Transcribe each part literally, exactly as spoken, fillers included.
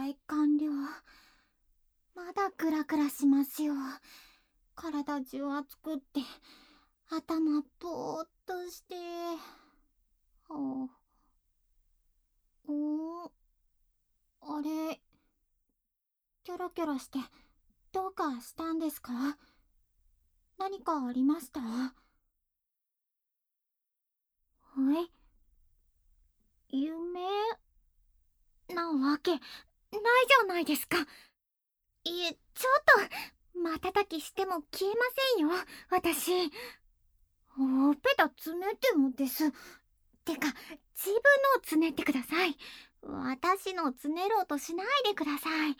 い完了。まだクラクラしますよ。体中熱くって頭ぼーっとして。はあ、おーあれ、キョロキョロしてどうかしたんですか？何かありました？え、夢なわけないじゃないですか。いえ、ちょっと瞬きしても消えませんよ、私。ほっぺたつねってもです。てか、自分のをつねってください。私のつねろうとしないでください。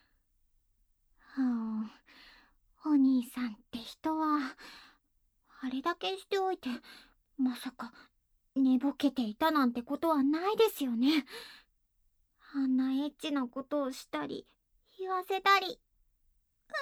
はあ、お兄さんって人は、あれだけしておいて、まさか寝ぼけていたなんてことはないですよね。あんなエッチなことをしたり、言わせたり。あ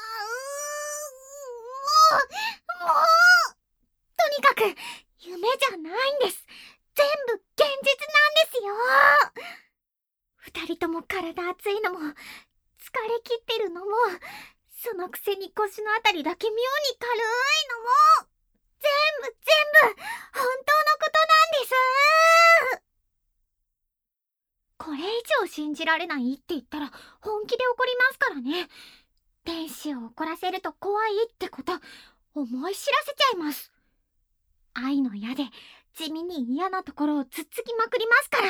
ー、もう、もう、とにかく、夢じゃないんです。全部現実なんですよ。二人とも体熱いのも、疲れ切ってるのも、そのくせに腰のあたりだけ妙に軽いのも、全部全部、本当のことなんです。これ以上信じられないって言ったら、本気で怒りますからね。天使を怒らせると怖いってこと、思い知らせちゃいます。愛の矢で地味に嫌なところをつっつきまくりますから。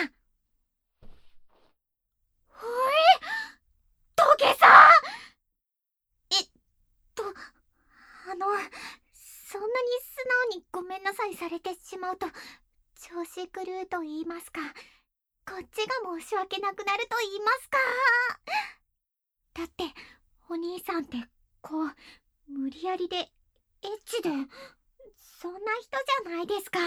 ほえ、土下座。えっとあのそんなに素直にごめんなさいされてしまうと調子狂うと言いますか、こっちが申し訳なくなると言いますか。だってお兄さんってこう無理やりでエッチでそんな人じゃないですか。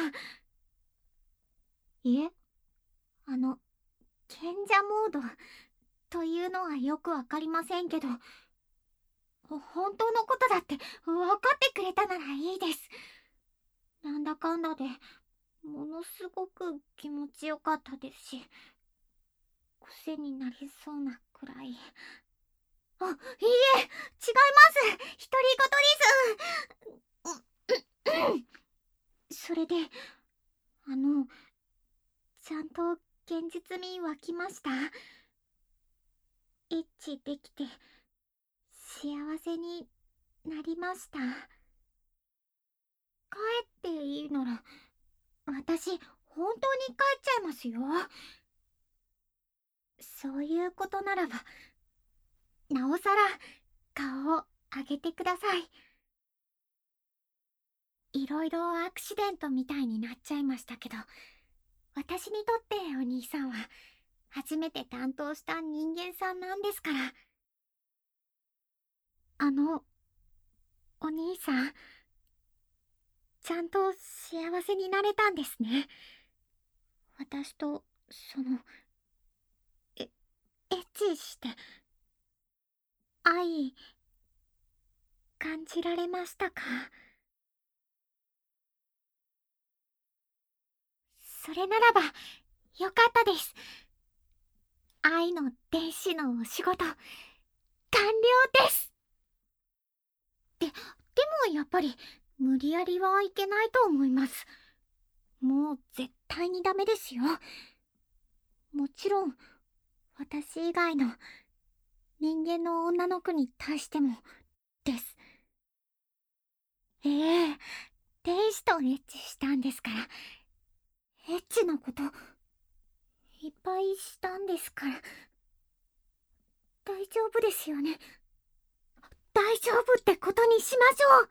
いえ、あの賢者モードというのはよくわかりませんけど、ほ本当のことだって分かってくれたならいいです。なんだかんだでものすごく気持ちよかったですし、癖になりそうなくらい。あ、いいえ、違います。独り言です。それで、あの、ちゃんと現実味湧きました？エッチできて幸せになりました？帰っていいなら私本当に帰っちゃいますよ。そういうことならばなおさら顔を上げてください。いろいろアクシデントみたいになっちゃいましたけど、私にとってお兄さんは初めて担当した人間さんなんですから。あのお兄さん、ちゃんと幸せになれたんですね。私とそのえエッチして愛感じられましたか？それならばよかったです。愛の天使のお仕事完了です。で、でもやっぱり無理やりはいけないと思います。もう絶対にダメですよ。もちろん私以外の人間の女の子に対してもです。ええ、天使とエッチしたんですから、エッチのこといっぱいしたんですから大丈夫ですよね。大丈夫ってことにしましょう。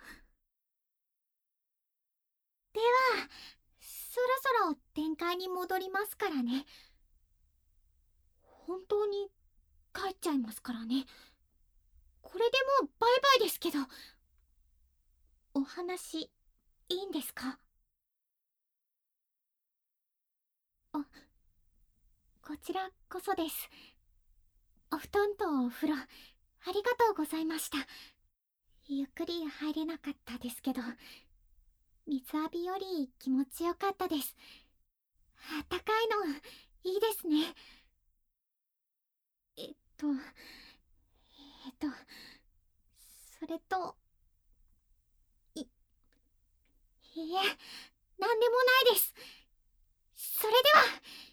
ではそろそろ展開に戻りますからね。本当に帰っちゃいますからね。これでもうバイバイですけど、お話いいんですか？あ、こちらこそです。お布団とお風呂ありがとうございました。ゆっくり入れなかったですけど、水浴びより気持ちよかったです。あったかいのいいですね。えっとと、えっと、それと、い、いいえ、なんでもないです。それでは。